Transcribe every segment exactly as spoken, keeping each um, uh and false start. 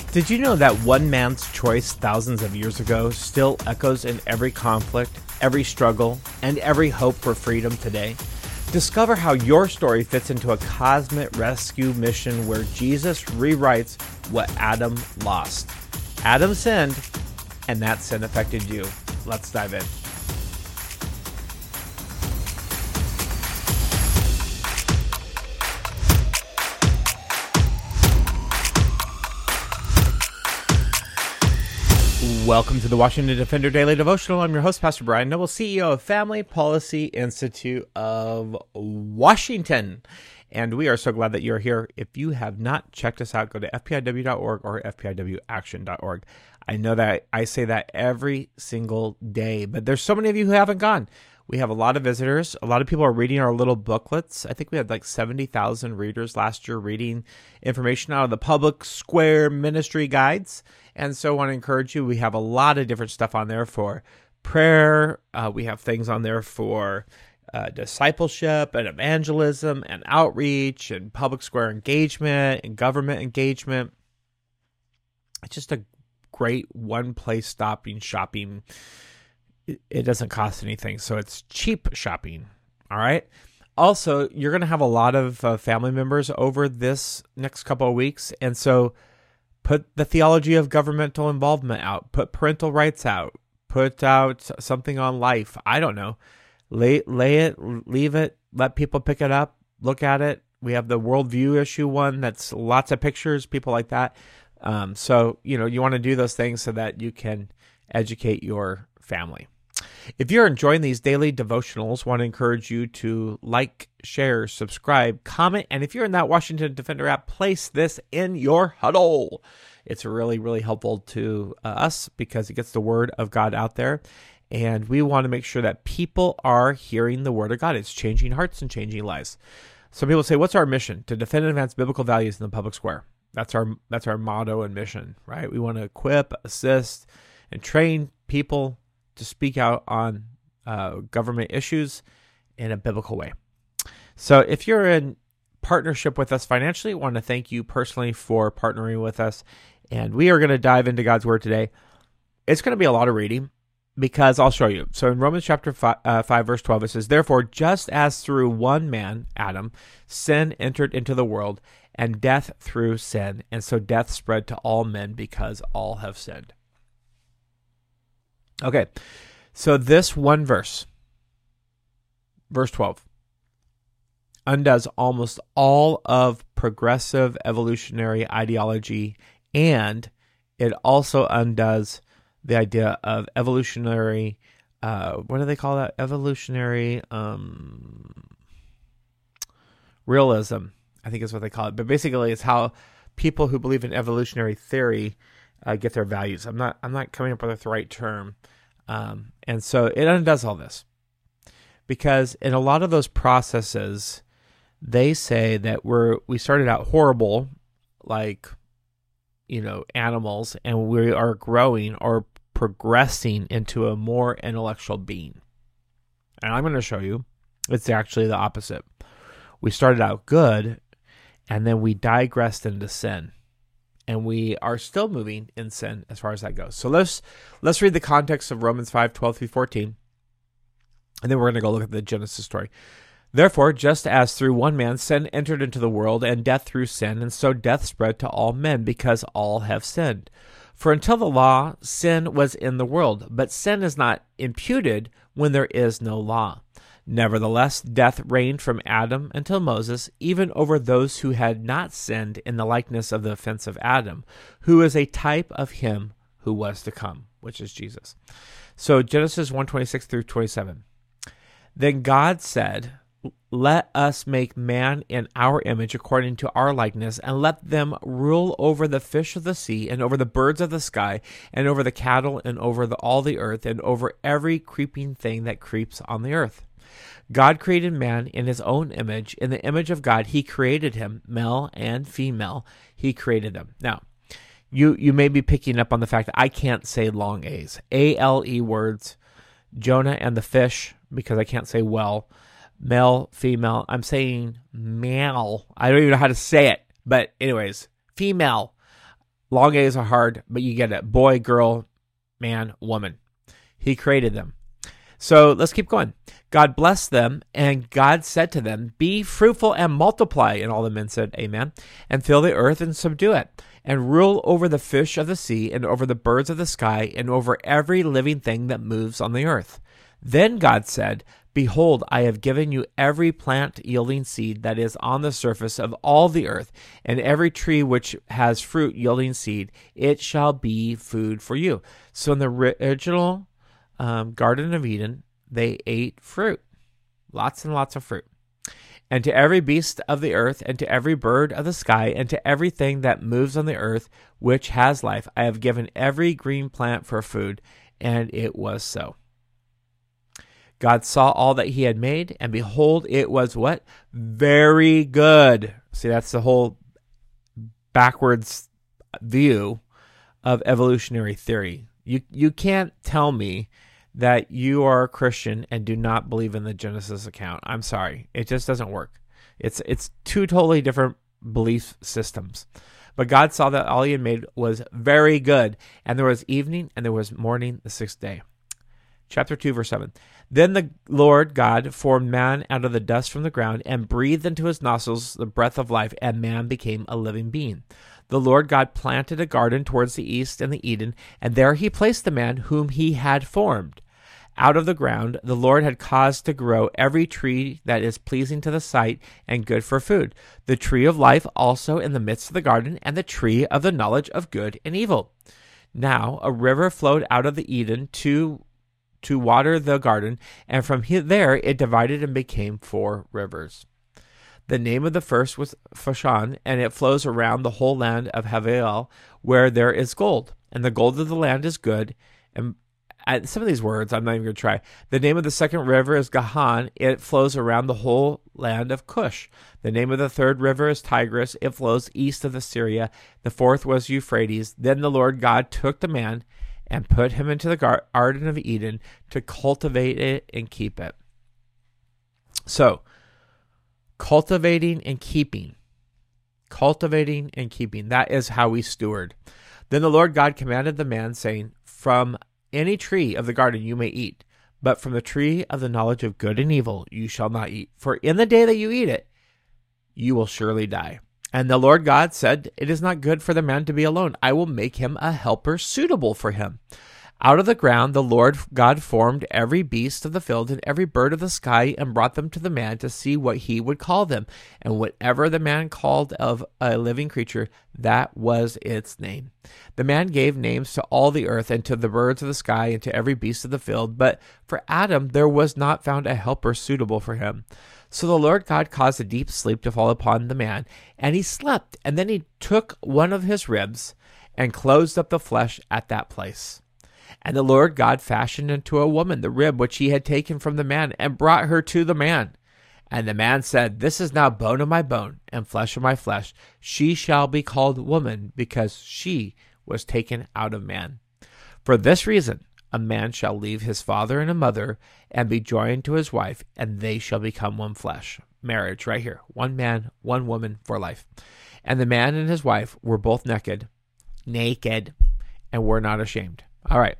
Did you know that one man's choice thousands of years ago still echoes in every conflict, every struggle, and every hope for freedom today? Discover how your story fits into a cosmic rescue mission where Jesus rewrites what Adam lost. Adam sinned, and that sin affected you. Let's dive in. Welcome to the Washington Defender Daily Devotional. I'm your host, Pastor Brian Noble, C E O of Family Policy Institute of Washington. And we are so glad that you're here. If you have not checked us out, go to F P I W dot org or F P I W action dot org. I know that I say that every single day, but there's so many of you who haven't gone. We have a lot of visitors. A lot of people are reading our little booklets. I think we had like seventy thousand readers last year reading information out of the Public Square Ministry Guides. And so I want to encourage you. We have a lot of different stuff on there for prayer. Uh, we have things on there for uh, discipleship and evangelism and outreach and public square engagement and government engagement. It's just a great one-place stopping shopping. It doesn't cost anything, so it's cheap shopping, all right? Also, you're going to have a lot of uh, family members over this next couple of weeks, and so put the theology of governmental involvement out, put parental rights out, put out something on life. I don't know. Lay, lay it, leave it, let people pick it up, look at it. We have the worldview issue one that's lots of pictures, people like that. Um, so, you know, you want to do those things so that you can educate your family. If you're enjoying these daily devotionals, want to encourage you to like, share, subscribe, comment, and if you're in that Washington Defender app, place this in your huddle. It's really, really helpful to uh, us because it gets the word of God out there, and we want to make sure that people are hearing the word of God. It's changing hearts and changing lives. Some people say, what's our mission? To defend and advance biblical values in the public square. That's our that's our motto and mission, right? We want to equip, assist, and train people to speak out on uh, government issues in a biblical way. So if you're in partnership with us financially, I want to thank you personally for partnering with us. And we are going to dive into God's Word today. It's going to be a lot of reading because I'll show you. So in Romans chapter five, uh, five, verse twelve, it says, "Therefore, just as through one man, Adam, sin entered into the world, and death through sin, and so death spread to all men because all have sinned." Okay, so this one verse, verse twelve, undoes almost all of progressive evolutionary ideology, and it also undoes the idea of evolutionary, uh, what do they call that? Evolutionary um, realism, I think is what they call it. But basically, it's how people who believe in evolutionary theory Uh, get their values. I'm not. I'm not coming up with the right term, um, and so it undoes all this because in a lot of those processes, they say that we're we started out horrible, like you know animals, and we are growing or progressing into a more intellectual being. And I'm going to show you, it's actually the opposite. We started out good, and then we digressed into sin. And we are still moving in sin as far as that goes. So let's let's read the context of Romans five, twelve through fourteen. And then we're going to go look at the Genesis story. "Therefore, just as through one man sin entered into the world, and death through sin, and so death spread to all men, because all have sinned. For until the law, sin was in the world, but sin is not imputed when there is no law. Nevertheless, death reigned from Adam until Moses, even over those who had not sinned in the likeness of the offense of Adam, who is a type of him who was to come," which is Jesus. So Genesis one, twenty-six through twenty-seven. "Then God said, let us make man in our image according to our likeness, and let them rule over the fish of the sea, and over the birds of the sky, and over the cattle, and over the, all the earth, and over every creeping thing that creeps on the earth. God created man in his own image. In the image of God, he created him, male and female. He created them." Now, you you may be picking up on the fact that I can't say long A's. A L E words, Jonah and the fish, because I can't say well. Male, female. I'm saying male. I don't even know how to say it. But anyways, female. long A's are hard, but you get it. Boy, girl, man, woman. He created them. So let's keep going. God blessed them, and God said to them, be fruitful and multiply. And all the men said, amen. And fill the earth and subdue it, and rule over the fish of the sea, and over the birds of the sky, and over every living thing that moves on the earth. Then God said, behold, I have given you every plant yielding seed that is on the surface of all the earth, and every tree which has fruit yielding seed, it shall be food for you. So in the original um, Garden of Eden, they ate fruit, lots and lots of fruit. And to every beast of the earth, and to every bird of the sky, and to everything that moves on the earth, which has life, I have given every green plant for food. And it was so. God saw all that he had made, and behold, it was what? Very good. See, that's the whole backwards view of evolutionary theory. You you can't tell me that you are a Christian and do not believe in the Genesis account. I'm sorry. It just doesn't work. It's it's two totally different belief systems. But God saw that all he had made was very good, and there was evening and there was morning the sixth day. Chapter two, verse seven. Then the Lord God formed man out of the dust from the ground and breathed into his nostrils the breath of life, and man became a living being. The Lord God planted a garden towards the east in the Eden, and there he placed the man whom he had formed. Out of the ground the Lord had caused to grow every tree that is pleasing to the sight and good for food, the tree of life also in the midst of the garden, and the tree of the knowledge of good and evil. Now a river flowed out of the Eden to to water the garden, and from there it divided and became four rivers. The name of the first was Phashon, and it flows around the whole land of Haviel, where there is gold, and the gold of the land is good. And at some of these words, I'm not even going to try. The name of the second river is Gahan. It flows around the whole land of Cush. The name of the third river is Tigris. It flows east of Assyria. The fourth was Euphrates. Then the Lord God took the man and put him into the Garden of Eden to cultivate it and keep it. So, cultivating and keeping. Cultivating and keeping. That is how we steward. Then the Lord God commanded the man, saying, from any tree of the garden you may eat, but from the tree of the knowledge of good and evil you shall not eat. For in the day that you eat it, you will surely die. And the Lord God said, it is not good for the man to be alone. I will make him a helper suitable for him. Out of the ground the Lord God formed every beast of the field and every bird of the sky, and brought them to the man to see what he would call them. And whatever the man called of a living creature, that was its name. The man gave names to all the earth, and to the birds of the sky, and to every beast of the field. But for Adam there was not found a helper suitable for him. So the Lord God caused a deep sleep to fall upon the man, and he slept. And then he took one of his ribs and closed up the flesh at that place. And the Lord God fashioned into a woman the rib which he had taken from the man, and brought her to the man. And the man said, this is now bone of my bone and flesh of my flesh. She shall be called woman, because she was taken out of man. For this reason a man shall leave his father and a mother, and be joined to his wife, and they shall become one flesh. Marriage, right here. One man, one woman for life. And the man and his wife were both naked, naked, and were not ashamed. All right.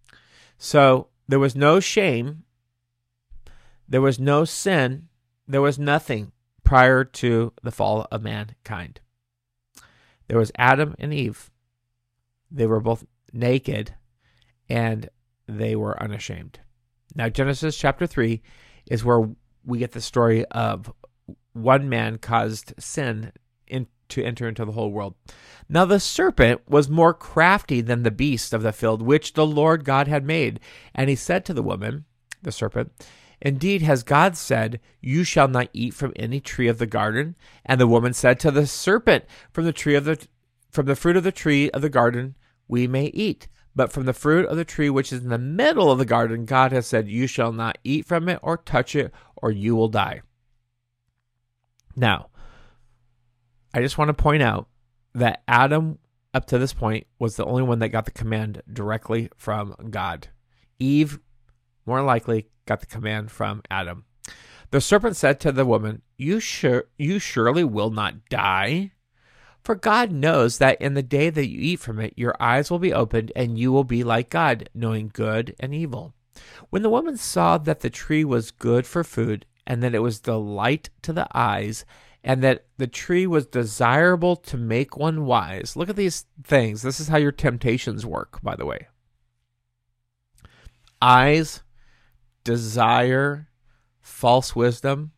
So there was no shame. There was no sin. There was nothing prior to the fall of mankind. There was Adam and Eve. They were both naked, and they were unashamed. Now, Genesis chapter three is where we get the story of one man caused sin in, to enter into the whole world. Now the serpent was more crafty than the beast of the field, which the Lord God had made. And he said to the woman, the serpent, indeed has God said, you shall not eat from any tree of the garden? And the woman said to the serpent, from the tree of the from the fruit of the tree of the garden we may eat. But from the fruit of the tree which is in the middle of the garden, God has said, you shall not eat from it or touch it, or you will die. Now, I just want to point out that Adam, up to this point, was the only one that got the command directly from God. Eve, more likely, got the command from Adam. The serpent said to the woman, you sure you surely will not die, For God knows that in the day that you eat from it, your eyes will be opened, and you will be like God, knowing good and evil." When the woman saw that the tree was good for food, and that it was delight to the eyes, and that the tree was desirable to make one wise. Look at these things. This is how your temptations work, by the way. Eyes, desire, false wisdom.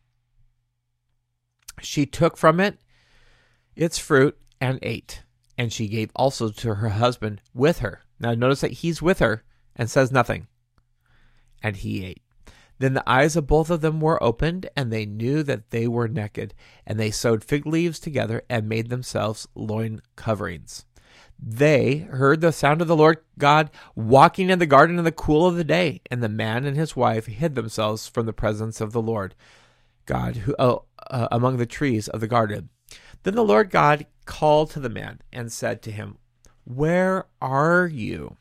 She took from it its fruit and ate, and she gave also to her husband with her. Now notice that he's with her and says nothing, and he ate. Then the eyes of both of them were opened, and they knew that they were naked, and they sewed fig leaves together and made themselves loin coverings. They heard the sound of the Lord God walking in the garden in the cool of the day, and the man and his wife hid themselves from the presence of the Lord God who oh, uh, among the trees of the garden. Then the Lord God called to the man and said to him, "Where are you?"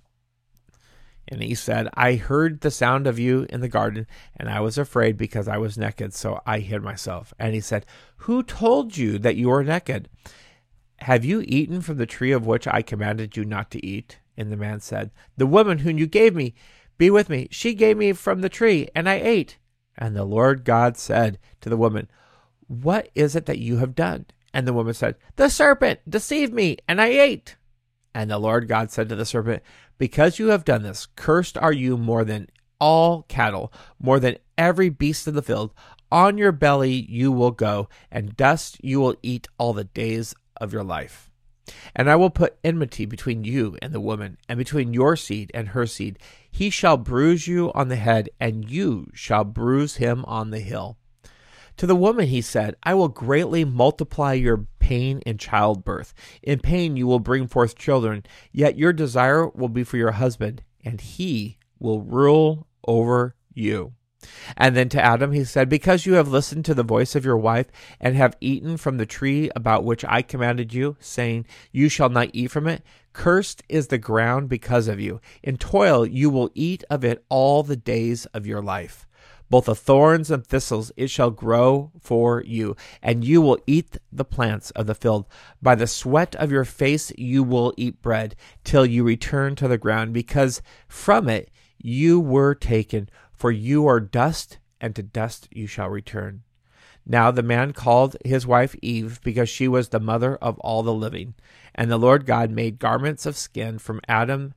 And he said, "I heard the sound of you in the garden, and I was afraid because I was naked, so I hid myself." And he said, "Who told you that you were naked? Have you eaten from the tree of which I commanded you not to eat?" And the man said, "The woman whom you gave me be with me, she gave me from the tree, and I ate." And the Lord God said to the woman, "What is it that you have done?" And the woman said, "The serpent deceived me, and I ate." And the Lord God said to the serpent, "Because you have done this, cursed are you more than all cattle, more than every beast of the field. On your belly you will go, and dust you will eat all the days of your life. And I will put enmity between you and the woman, and between your seed and her seed. He shall bruise you on the head, and you shall bruise him on the heel." To the woman he said, "I will greatly multiply your pain in childbirth. In pain you will bring forth children, yet your desire will be for your husband, and he will rule over you." And then to Adam he said, "Because you have listened to the voice of your wife, and have eaten from the tree about which I commanded you, saying, 'You shall not eat from it,' cursed is the ground because of you. In toil you will eat of it all the days of your life. Both the thorns and thistles it shall grow for you, and you will eat the plants of the field. By the sweat of your face you will eat bread, till you return to the ground, because from it you were taken, for you are dust, and to dust you shall return." Now the man called his wife Eve, because she was the mother of all the living. And the Lord God made garments of skin from Adam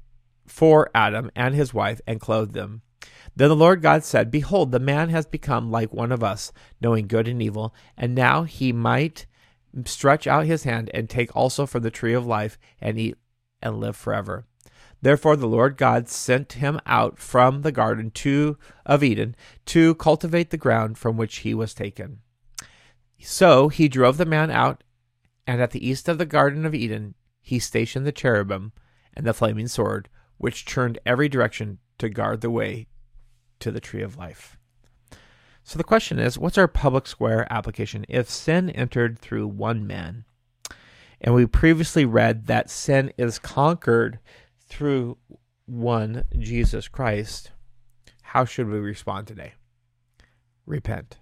for Adam and his wife, and clothed them. Then the Lord God said, "Behold, the man has become like one of us, knowing good and evil, and now he might stretch out his hand and take also from the tree of life and eat and live forever." Therefore the Lord God sent him out from the garden to, of Eden to cultivate the ground from which he was taken. So he drove the man out, and at the east of the Garden of Eden he stationed the cherubim and the flaming sword, which turned every direction to guard the way to the tree of life. So the question is, what's our public square application? If sin entered through one man, and we previously read that sin is conquered through one, Jesus Christ, how should we respond today? Repent.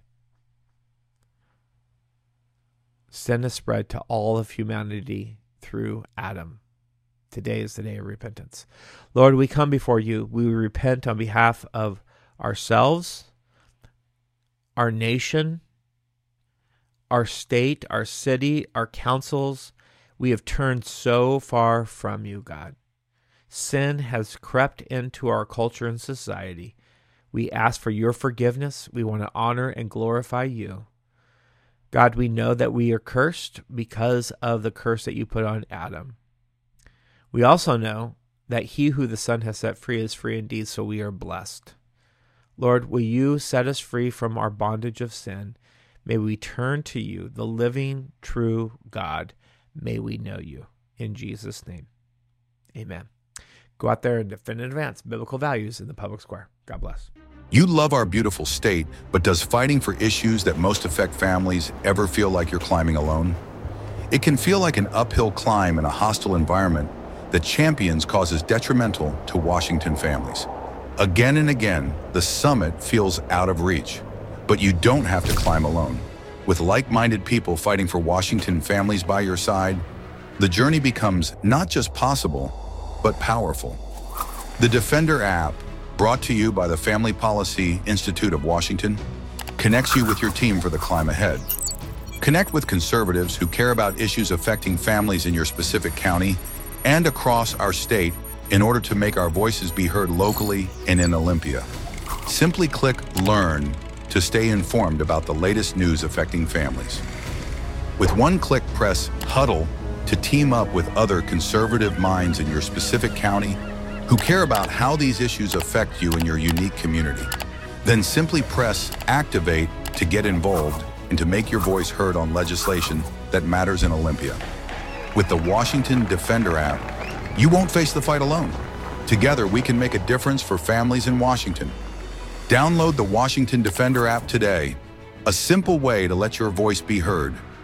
Sin is spread to all of humanity through Adam. Today is the day of repentance. Lord, we come before you. We repent on behalf of ourselves, our nation, our state, our city, our councils. We have turned so far from you, God. Sin has crept into our culture and society. We ask for your forgiveness. We want to honor and glorify you. God, we know that we are cursed because of the curse that you put on Adam. We also know that he who the Son has set free is free indeed, so we are blessed. Lord, will you set us free from our bondage of sin? May we turn to you, the living, true God. May we know you. In Jesus' name, amen. Go out there and defend and advance biblical values in the public square. God bless. You love our beautiful state, but does fighting for issues that most affect families ever feel like you're climbing alone? It can feel like an uphill climb in a hostile environment that champions causes detrimental to Washington families. Again and again, the summit feels out of reach, but you don't have to climb alone. With like-minded people fighting for Washington families by your side, the journey becomes not just possible, but powerful. The Defender app, brought to you by the Family Policy Institute of Washington, connects you with your team for the climb ahead. Connect with conservatives who care about issues affecting families in your specific county and across our state in order to make our voices be heard locally and in Olympia. Simply click Learn to stay informed about the latest news affecting families. With one click, press Huddle to team up with other conservative minds in your specific county who care about how these issues affect you in your unique community. Then simply press Activate to get involved and to make your voice heard on legislation that matters in Olympia. With the Washington Defender app, you won't face the fight alone. Together, we can make a difference for families in Washington. Download the Washington Defender app today, a simple way to let your voice be heard.